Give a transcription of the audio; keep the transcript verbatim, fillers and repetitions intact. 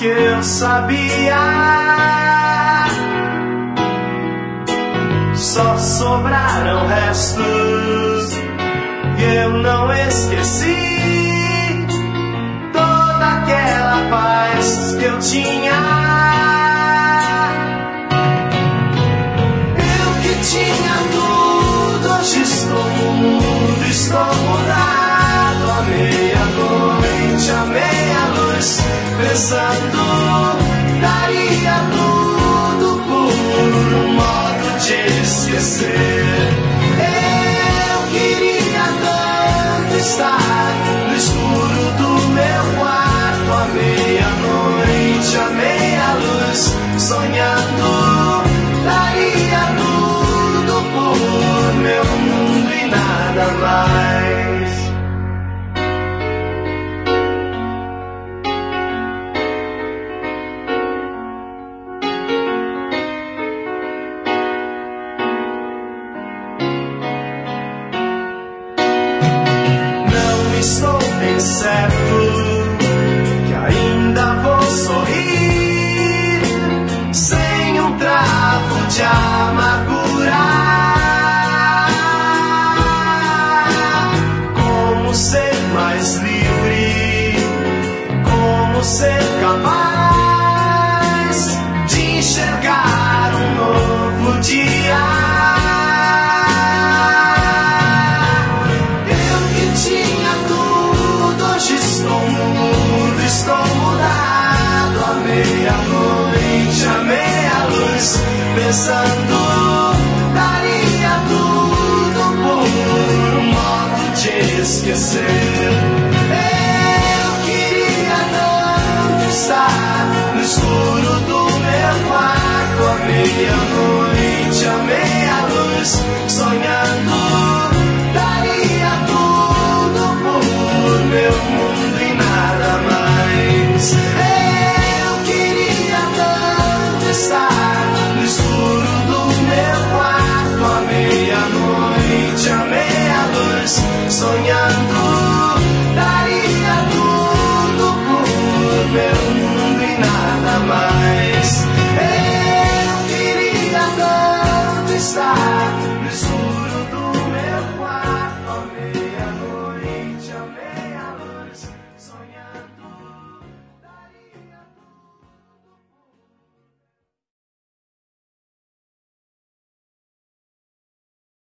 que eu sabia, só sobraram restos e eu não esqueci toda aquela paz que eu tinha. Eu que tinha tudo, hoje estou mudo, estou mudado. À meia-noite, à meia-luz, pensando, daria tudo por um modo de esquecer. Eu queria tanto estar no escuro do meu quarto, à meia-noite, à meia-luz, sonhando, daria tudo por meu mundo e nada mais. Estou bem certo que ainda vou sorrir sem um travo de amargura. Como ser mais livre, como ser capaz de enxergar um novo dia. Estou mudado, à meia-noite, à meia-luz, pensando, daria tudo por um modo de esquecer. Eu queria tanto estar no escuro do meu quarto, à meia-noite, à meia-luz, sonhando, daria tudo por meu mundo e nada mais. Eu queria tanto estar no escuro do meu quarto, à meia-noite, à meia-luz, sonhando, daria tudo por meu mundo e nada mais. Eu queria tanto estar no escuro do meu quarto, à meia-noite, à meia-luz.